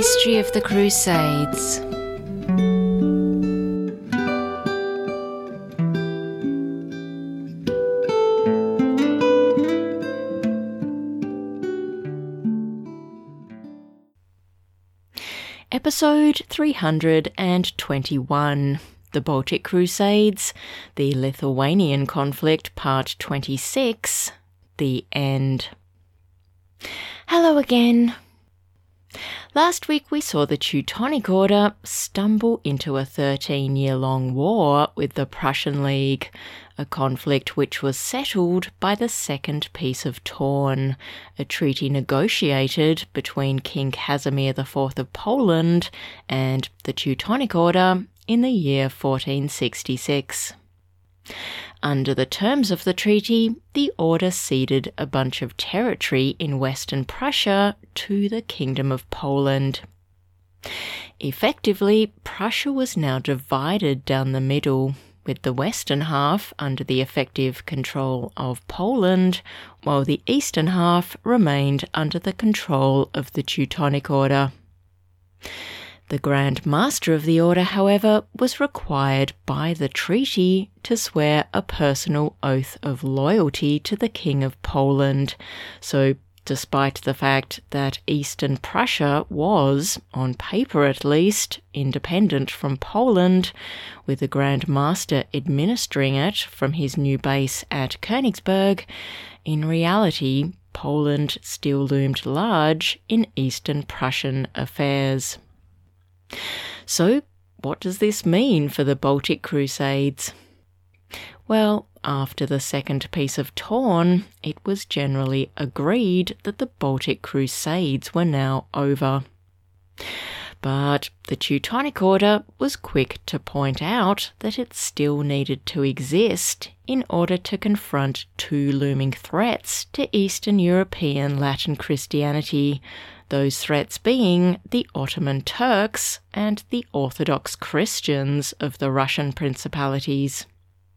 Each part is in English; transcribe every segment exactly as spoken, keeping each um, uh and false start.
History of the Crusades. Episode three hundred twenty-one, The Baltic Crusades, the Lithuanian Conflict, Part twenty-six, The End. Hello again. Last week we saw the Teutonic Order stumble into a thirteen-year-long war with the Prussian League, a conflict which was settled by the Second Peace of Torn, a treaty negotiated between King Casimir the Fourth of Poland and the Teutonic Order in the year fourteen sixty-six. Under the terms of the treaty, the order ceded a bunch of territory in Western Prussia to the Kingdom of Poland. Effectively, Prussia was now divided down the middle, with the western half under the effective control of Poland, while the eastern half remained under the control of the Teutonic Order. The Grand Master of the Order, however, was required by the treaty to swear a personal oath of loyalty to the King of Poland, so despite the fact that Eastern Prussia was, on paper at least, independent from Poland, with the Grand Master administering it from his new base at Königsberg, in reality, Poland still loomed large in Eastern Prussian affairs. So, what does this mean for the Baltic Crusades? Well, after the Second Peace of Torn, it was generally agreed that the Baltic Crusades were now over. But the Teutonic Order was quick to point out that it still needed to exist in order to confront two looming threats to Eastern European Latin Christianity, those threats being the Ottoman Turks and the Orthodox Christians of the Russian principalities.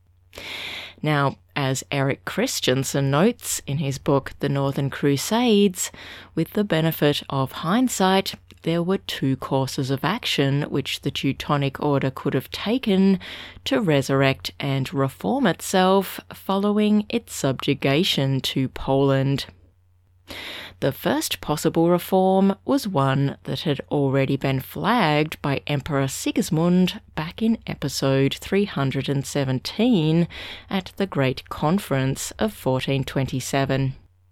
Now, as Eric Christensen notes in his book The Northern Crusades, with the benefit of hindsight, there were two courses of action which the Teutonic Order could have taken to resurrect and reform itself following its subjugation to Poland. The first possible reform was one that had already been flagged by Emperor Sigismund back in episode three hundred seventeen at the Great Conference of fourteen twenty-seven.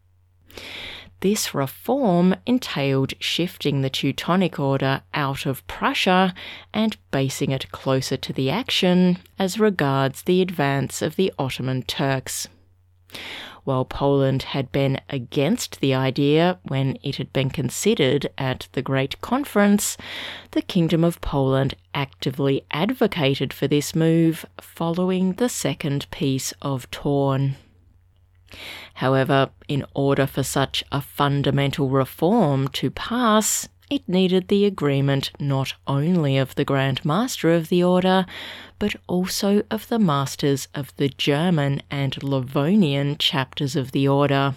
This reform entailed shifting the Teutonic Order out of Prussia and basing it closer to the action as regards the advance of the Ottoman Turks. While Poland had been against the idea when it had been considered at the Great Conference, the Kingdom of Poland actively advocated for this move following the Second Peace of Torn. However, in order for such a fundamental reform to pass, it needed the agreement not only of the Grand Master of the Order, but also of the masters of the German and Livonian chapters of the Order.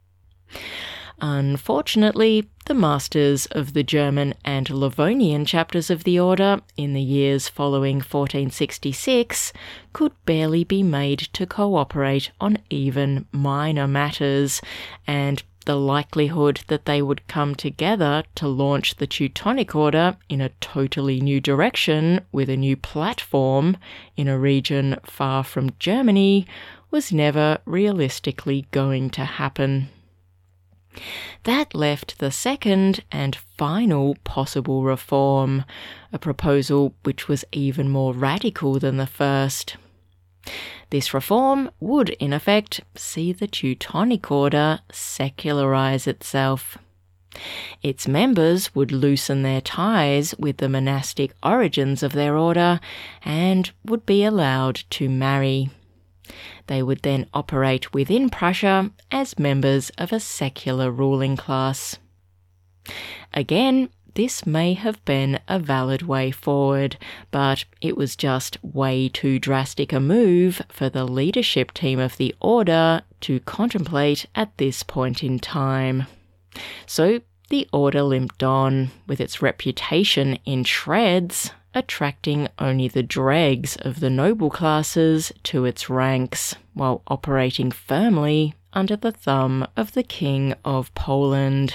Unfortunately, the masters of the German and Livonian chapters of the Order in the years following fourteen sixty-six could barely be made to cooperate on even minor matters, and the likelihood that they would come together to launch the Teutonic Order in a totally new direction with a new platform in a region far from Germany was never realistically going to happen. That left the second and final possible reform, a proposal which was even more radical than the first. This reform would, in effect, see the Teutonic Order secularize itself. Its members would loosen their ties with the monastic origins of their order and would be allowed to marry. They would then operate within Prussia as members of a secular ruling class. Again, this may have been a valid way forward, but it was just way too drastic a move for the leadership team of the Order to contemplate at this point in time. So the order limped on, with its reputation in shreds, attracting only the dregs of the noble classes to its ranks, while operating firmly under the thumb of the King of Poland,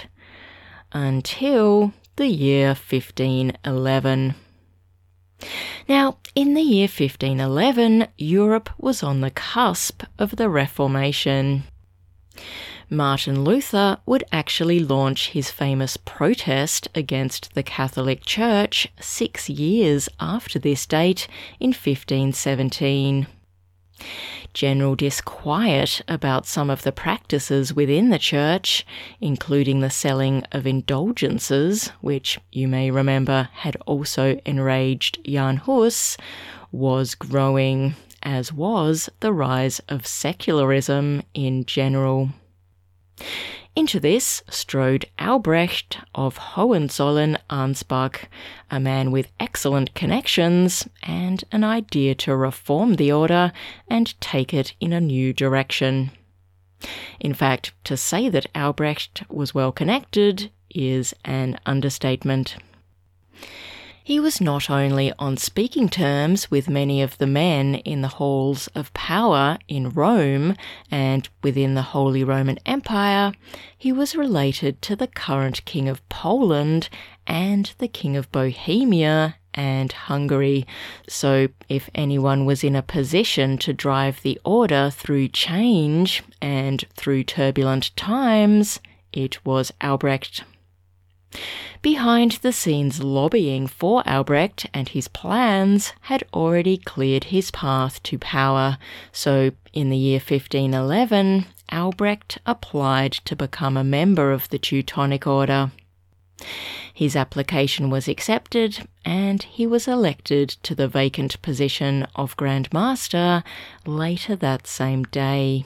until the year fifteen eleven. Now, in the year fifteen eleven, Europe was on the cusp of the Reformation. Martin Luther would actually launch his famous protest against the Catholic Church six years after this date in fifteen seventeen. General disquiet about some of the practices within the church, including the selling of indulgences, which you may remember had also enraged Jan Hus, was growing, as was the rise of secularism in general. Into this strode Albrecht of Hohenzollern-Ansbach, a man with excellent connections and an idea to reform the order and take it in a new direction. In fact, to say that Albrecht was well connected is an understatement. He was not only on speaking terms with many of the men in the halls of power in Rome and within the Holy Roman Empire, he was related to the current King of Poland and the King of Bohemia and Hungary. So if anyone was in a position to drive the order through change and through turbulent times, it was Albrecht. Behind the scenes lobbying for Albrecht and his plans had already cleared his path to power, so in the year fifteen eleven, Albrecht applied to become a member of the Teutonic Order. His application was accepted, and he was elected to the vacant position of Grand Master later that same day.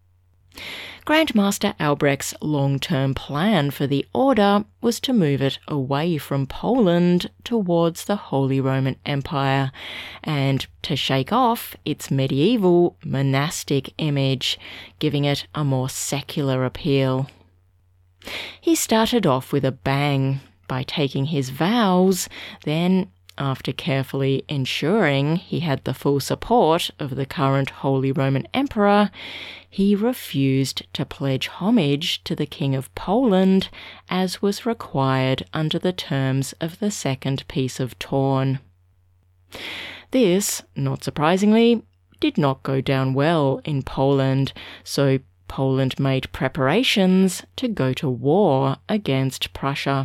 Grand Master Albrecht's long-term plan for the order was to move it away from Poland towards the Holy Roman Empire and to shake off its medieval monastic image, giving it a more secular appeal. He started off with a bang by taking his vows, then, after carefully ensuring he had the full support of the current Holy Roman Emperor, he refused to pledge homage to the King of Poland as was required under the terms of the Second Peace of Thorn. This, not surprisingly, did not go down well in Poland, so Poland made preparations to go to war against Prussia.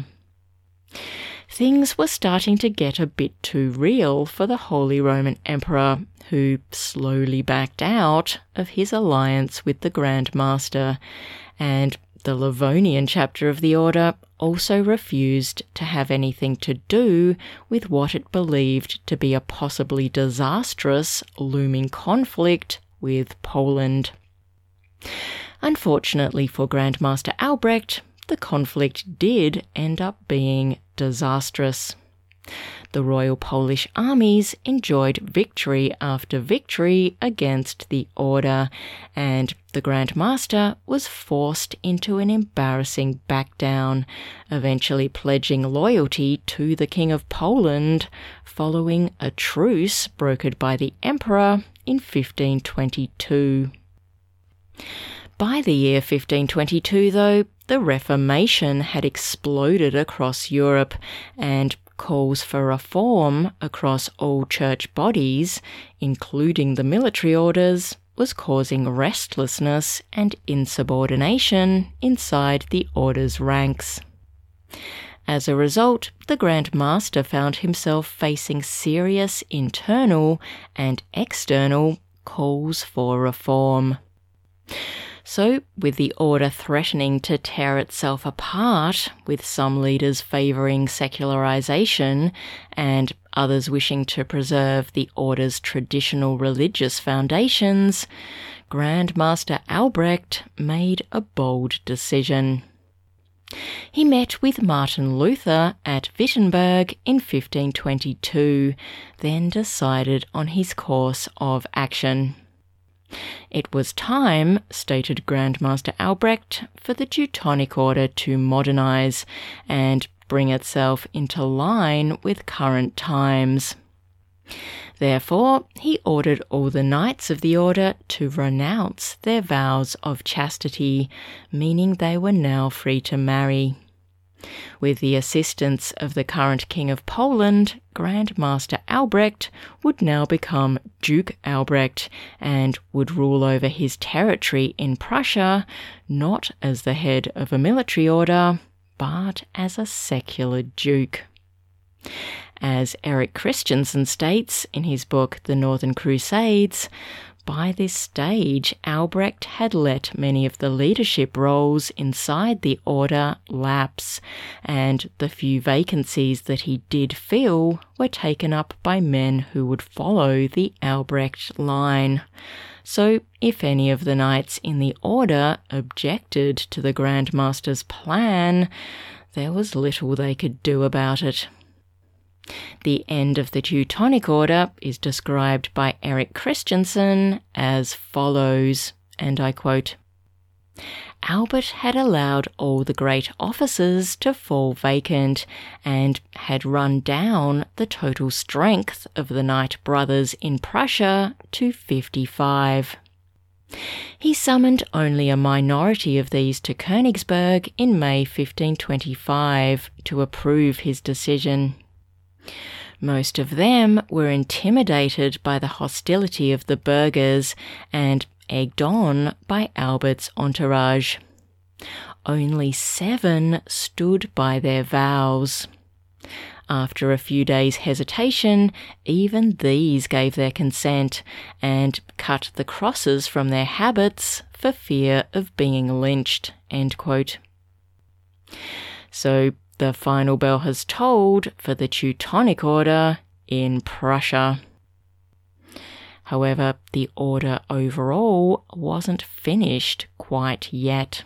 Things were starting to get a bit too real for the Holy Roman Emperor, who slowly backed out of his alliance with the Grand Master, and the Livonian chapter of the order also refused to have anything to do with what it believed to be a possibly disastrous looming conflict with Poland. Unfortunately for Grand Master Albrecht, the conflict did end up being disastrous. The Royal Polish armies enjoyed victory after victory against the order, and the Grand Master was forced into an embarrassing backdown, eventually pledging loyalty to the King of Poland following a truce brokered by the Emperor in fifteen twenty-two. By the year fifteen twenty-two, though, the Reformation had exploded across Europe, and calls for reform across all church bodies, including the military orders, was causing restlessness and insubordination inside the order's ranks. As a result, the Grand Master found himself facing serious internal and external calls for reform. So, with the order threatening to tear itself apart, with some leaders favouring secularisation and others wishing to preserve the order's traditional religious foundations, Grand Master Albrecht made a bold decision. He met with Martin Luther at Wittenberg in fifteen twenty-two, then decided on his course of action. It was time, stated Grandmaster Albrecht, for the Teutonic Order to modernise and bring itself into line with current times. Therefore, he ordered all the knights of the order to renounce their vows of chastity, meaning they were now free to marry. With the assistance of the current King of Poland, Grandmaster Albrecht would now become Duke Albrecht and would rule over his territory in Prussia, not as the head of a military order, but as a secular duke. As Eric Christensen states in his book The Northern Crusades, by this stage Albrecht had let many of the leadership roles inside the order lapse, and the few vacancies that he did fill were taken up by men who would follow the Albrecht line. So if any of the knights in the order objected to the Grandmaster's plan, there was little they could do about it. The end of the Teutonic Order is described by Eric Christensen as follows, and I quote, "Albert had allowed all the great offices to fall vacant and had run down the total strength of the Knight Brothers in Prussia to fifty-five. He summoned only a minority of these to Königsberg in May fifteen twenty-five to approve his decision. Most of them were intimidated by the hostility of the burghers and egged on by Albert's entourage. Only seven stood by their vows. After a few days' hesitation, even these gave their consent and cut the crosses from their habits for fear of being lynched." End quote. So the final bell has tolled for the Teutonic Order in Prussia. However, the order overall wasn't finished quite yet.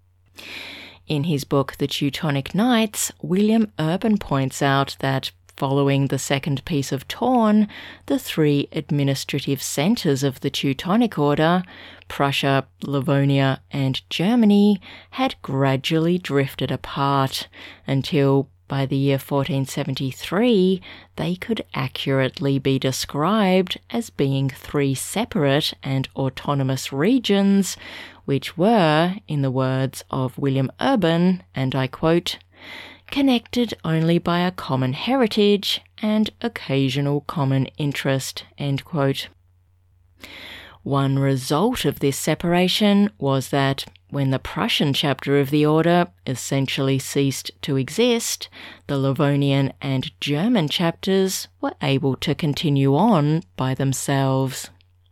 In his book The Teutonic Knights, William Urban points out that following the Second Peace of Thorn, the three administrative centres of the Teutonic Order, Prussia, Livonia and Germany, had gradually drifted apart until, by the year fourteen seventy-three, they could accurately be described as being three separate and autonomous regions, which were, in the words of William Urban, and I quote, "connected only by a common heritage and occasional common interest." End quote. One result of this separation was that when the Prussian chapter of the order essentially ceased to exist, the Livonian and German chapters were able to continue on by themselves.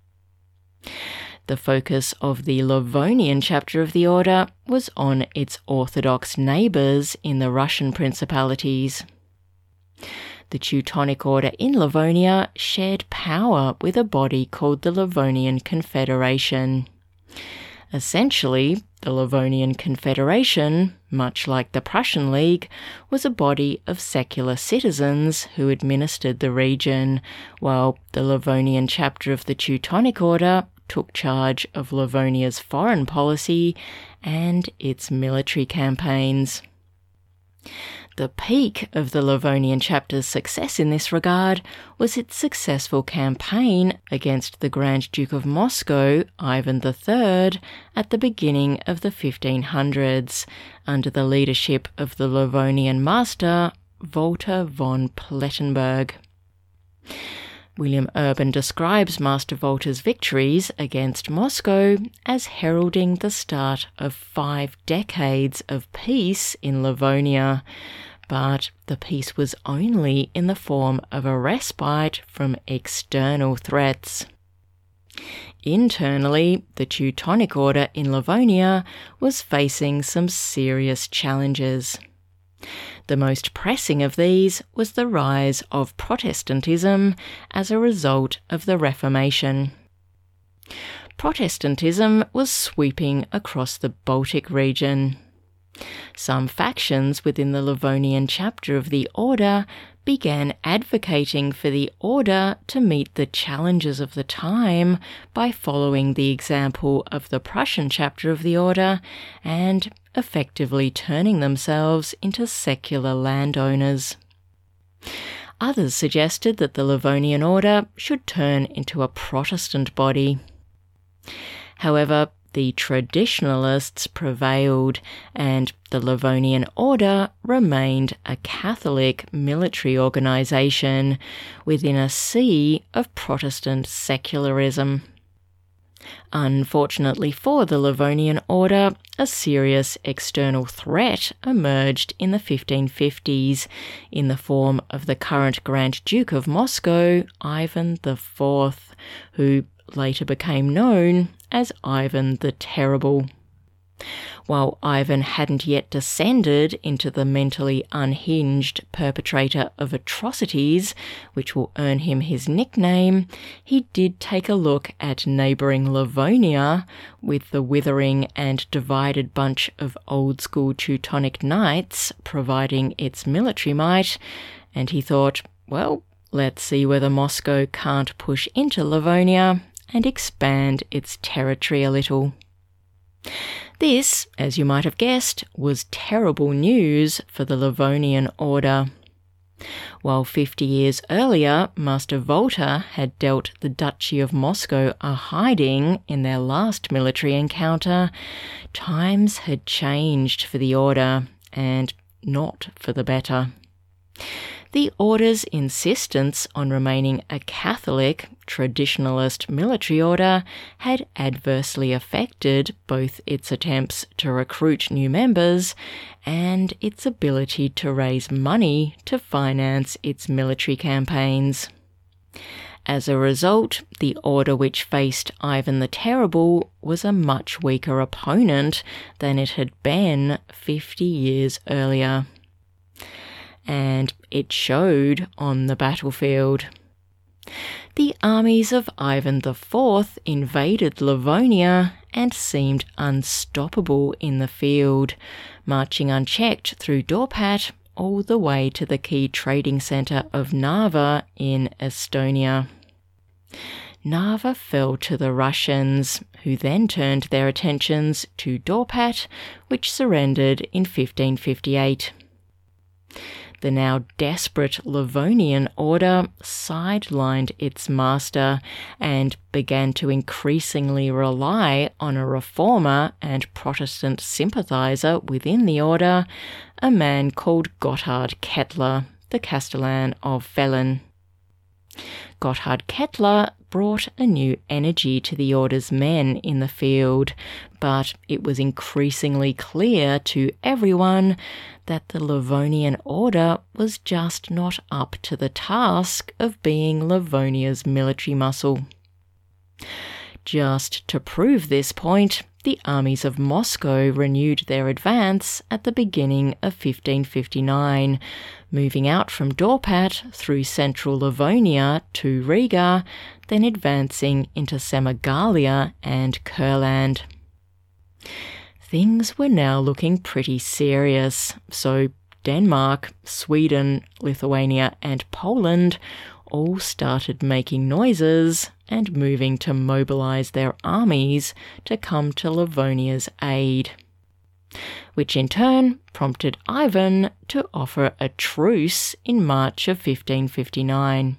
The focus of the Livonian chapter of the order was on its Orthodox neighbours in the Russian principalities. The Teutonic Order in Livonia shared power with a body called the Livonian Confederation. Essentially, the Livonian Confederation, much like the Prussian League, was a body of secular citizens who administered the region, while the Livonian chapter of the Teutonic Order took charge of Livonia's foreign policy and its military campaigns. The peak of the Livonian chapter's success in this regard was its successful campaign against the Grand Duke of Moscow, Ivan the Third, at the beginning of the fifteen hundreds, under the leadership of the Livonian master, Walter von Plettenberg. William Urban describes Master Walter's victories against Moscow as heralding the start of five decades of peace in Livonia, but the peace was only in the form of a respite from external threats. Internally, the Teutonic Order in Livonia was facing some serious challenges. The most pressing of these was the rise of Protestantism as a result of the Reformation. Protestantism was sweeping across the Baltic region. Some factions within the Livonian chapter of the order began advocating for the order to meet the challenges of the time by following the example of the Prussian chapter of the order and effectively turning themselves into secular landowners. Others suggested that the Livonian order should turn into a Protestant body. However, the traditionalists prevailed, and the Livonian order remained a Catholic military organisation within a sea of Protestant secularism. Unfortunately for the Livonian order, a serious external threat emerged in the fifteen fifties in the form of the current Grand Duke of Moscow, Ivan the Fourth, who later became known as Ivan the Terrible. While Ivan hadn't yet descended into the mentally unhinged perpetrator of atrocities, which will earn him his nickname, he did take a look at neighbouring Livonia with the withering and divided bunch of old-school Teutonic knights providing its military might, and he thought, well, let's see whether Moscow can't push into Livonia and expand its territory a little. This, as you might have guessed, was terrible news for the Livonian order. While fifty years earlier, Master Volta had dealt the Duchy of Moscow a hiding in their last military encounter, times had changed for the order, and not for the better. The order's insistence on remaining a Catholic, traditionalist military order had adversely affected both its attempts to recruit new members and its ability to raise money to finance its military campaigns. As a result, the order which faced Ivan the Terrible was a much weaker opponent than it had been fifty years earlier. And it showed on the battlefield. The armies of Ivan the Fourth invaded Livonia and seemed unstoppable in the field, marching unchecked through Dorpat all the way to the key trading centre of Narva in Estonia. Narva fell to the Russians, who then turned their attentions to Dorpat, which surrendered in fifteen fifty-eight. The now desperate Livonian order sidelined its master and began to increasingly rely on a reformer and Protestant sympathiser within the order, a man called Gotthard Kettler, the Castellan of Fellin. Gotthard Kettler brought a new energy to the order's men in the field, but it was increasingly clear to everyone that the Livonian order was just not up to the task of being Livonia's military muscle. Just to prove this point, the armies of Moscow renewed their advance at the beginning of fifteen fifty-nine, moving out from Dorpat through central Livonia to Riga, then advancing into Semigalia and Kurland. Things were now looking pretty serious, so Denmark, Sweden, Lithuania and Poland all started making noises and moving to mobilise their armies to come to Livonia's aid, which in turn prompted Ivan to offer a truce in March of fifteen fifty-nine.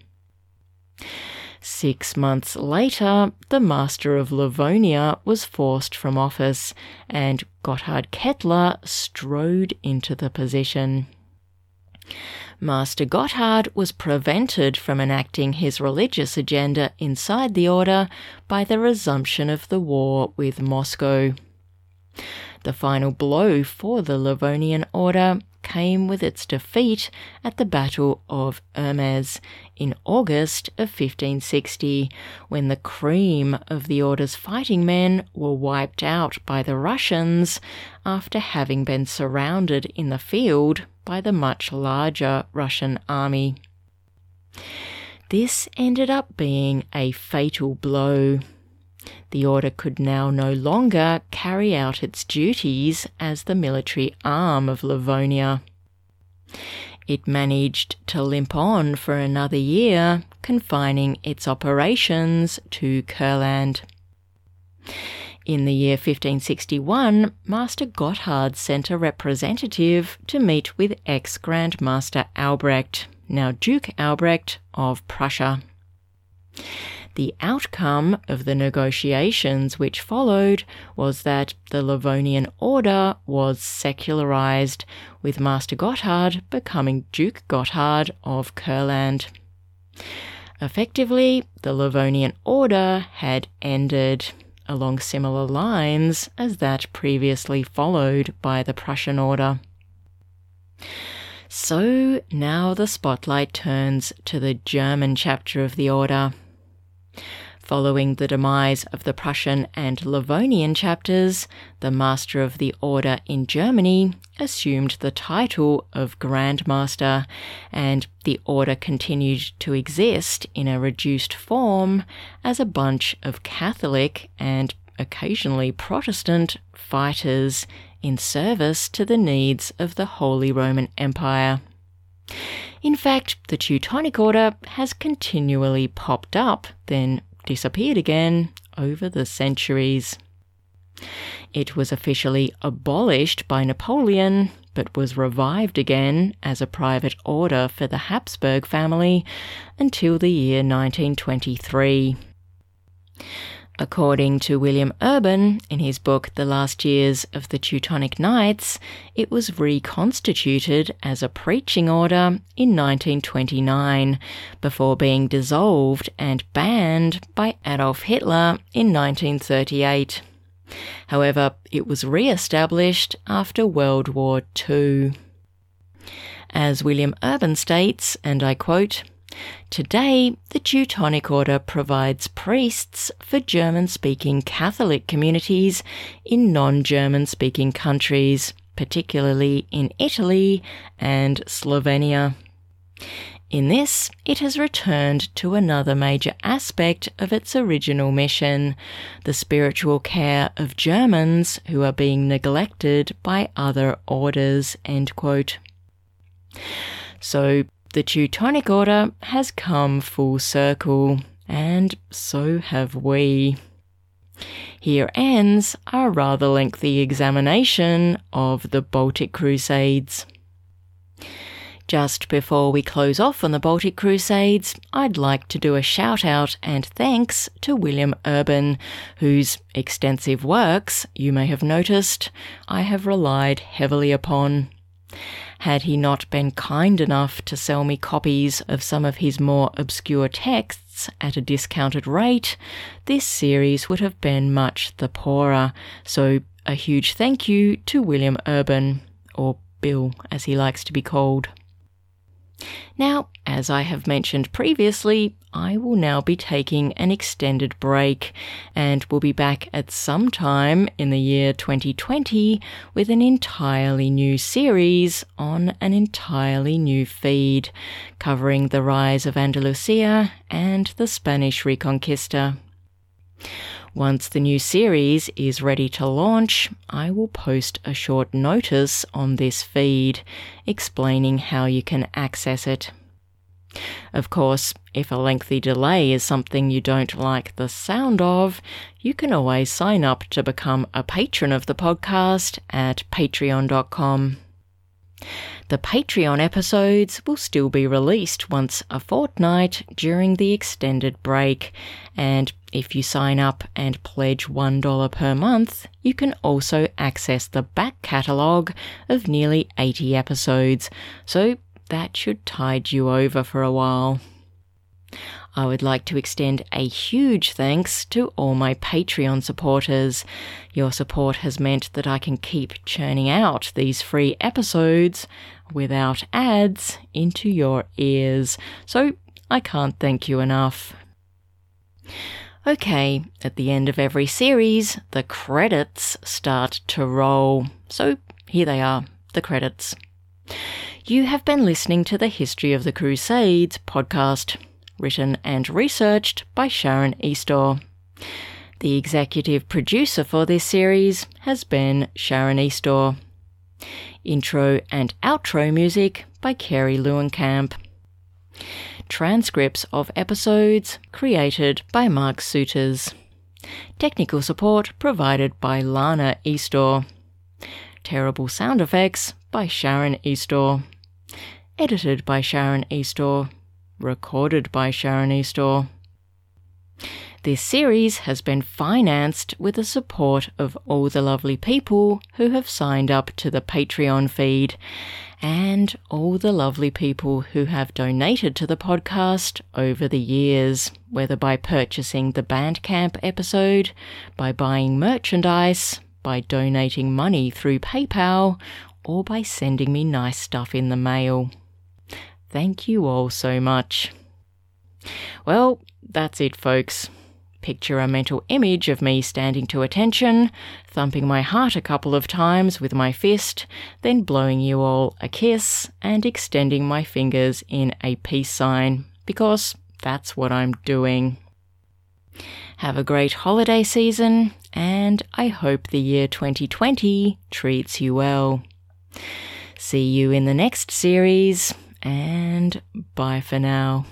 Six months later, the Master of Livonia was forced from office, and Gotthard Kettler strode into the position. Master Gotthard was prevented from enacting his religious agenda inside the order by the resumption of the war with Moscow. The final blow for the Livonian order came with its defeat at the Battle of Ermes in August of fifteen sixty, when the cream of the order's fighting men were wiped out by the Russians after having been surrounded in the field by the much larger Russian army. This ended up being a fatal blow. The order could now no longer carry out its duties as the military arm of Livonia. It managed to limp on for another year, confining its operations to Kurland. In the year fifteen sixty-one, Master Gotthard sent a representative to meet with ex-Grand Master Albrecht, now Duke Albrecht of Prussia. The outcome of the negotiations which followed was that the Livonian Order was secularized, with Master Gotthard becoming Duke Gotthard of Kurland. Effectively, the Livonian Order had ended, along similar lines as that previously followed by the Prussian Order. So now the spotlight turns to the German chapter of the Order. Following the demise of the Prussian and Livonian chapters, the Master of the Order in Germany assumed the title of Grand Master, and the Order continued to exist in a reduced form as a bunch of Catholic and occasionally Protestant fighters in service to the needs of the Holy Roman Empire. In fact, the Teutonic Order has continually popped up, then disappeared again over the centuries. It was officially abolished by Napoleon, but was revived again as a private order for the Habsburg family until the year nineteen twenty-three. According to William Urban, in his book The Last Years of the Teutonic Knights, it was reconstituted as a preaching order in nineteen twenty-nine, before being dissolved and banned by Adolf Hitler in nineteen thirty-eight. However, it was re-established after World War Two. As William Urban states, and I quote, "Today, the Teutonic Order provides priests for German-speaking Catholic communities in non-German-speaking countries, particularly in Italy and Slovenia. In this, it has returned to another major aspect of its original mission, the spiritual care of Germans who are being neglected by other orders," end quote. So, the Teutonic Order has come full circle, and so have we. Here ends our rather lengthy examination of the Baltic Crusades. Just before we close off on the Baltic Crusades, I'd like to do a shout-out and thanks to William Urban, whose extensive works, you may have noticed, I have relied heavily upon. Had he not been kind enough to sell me copies of some of his more obscure texts at a discounted rate, this series would have been much the poorer, so a huge thank you to William Urban, or Bill as he likes to be called. Now, as I have mentioned previously, I will now be taking an extended break and will be back at some time in the year twenty twenty with an entirely new series on an entirely new feed, covering the rise of Andalusia and the Spanish Reconquista. Once the new series is ready to launch, I will post a short notice on this feed explaining how you can access it. Of course, if a lengthy delay is something you don't like the sound of, you can always sign up to become a patron of the podcast at patreon dot com. The Patreon episodes will still be released once a fortnight during the extended break, and if you sign up and pledge one dollar per month, you can also access the back catalogue of nearly eighty episodes, so that should tide you over for a while. I would like to extend a huge thanks to all my Patreon supporters. Your support has meant that I can keep churning out these free episodes without ads into your ears, so I can't thank you enough. Okay, at the end of every series, the credits start to roll. So here they are, the credits. You have been listening to the History of the Crusades podcast, written and researched by Sharon Eastaugh. The executive producer for this series has been Sharon Eastaugh. Intro and outro music by Kerry Lewinkamp. Transcripts of episodes created by Mark Souters. Technical support provided by Lana Eastor. Terrible sound effects by Sharon Eastor. Edited by Sharon Eastor. Recorded by Sharon Eastor. This series has been financed with the support of all the lovely people who have signed up to the Patreon feed and all the lovely people who have donated to the podcast over the years, whether by purchasing the Bandcamp episode, by buying merchandise, by donating money through PayPal, or by sending me nice stuff in the mail. Thank you all so much. Well, that's it, folks. Picture a mental image of me standing to attention, thumping my heart a couple of times with my fist, then blowing you all a kiss and extending my fingers in a peace sign, because that's what I'm doing. Have a great holiday season, and I hope the year twenty twenty treats you well. See you in the next series, and bye for now.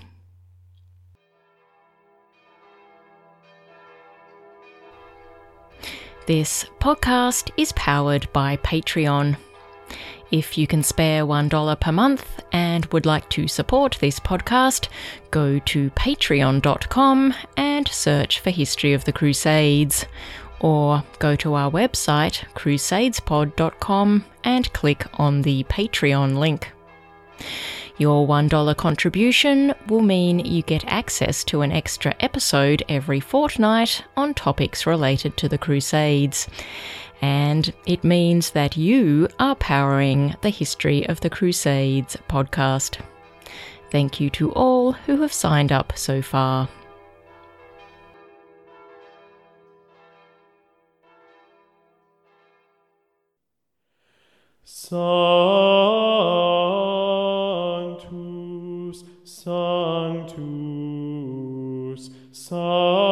This podcast is powered by Patreon. If you can spare one dollar per month and would like to support this podcast, go to patreon dot com and search for History of the Crusades, or go to our website crusadespod dot com and click on the Patreon link. Your one dollar contribution will mean you get access to an extra episode every fortnight on topics related to the Crusades, and it means that you are powering the History of the Crusades podcast. Thank you to all who have signed up so far. Sanctus, Sanctus, Sanctus.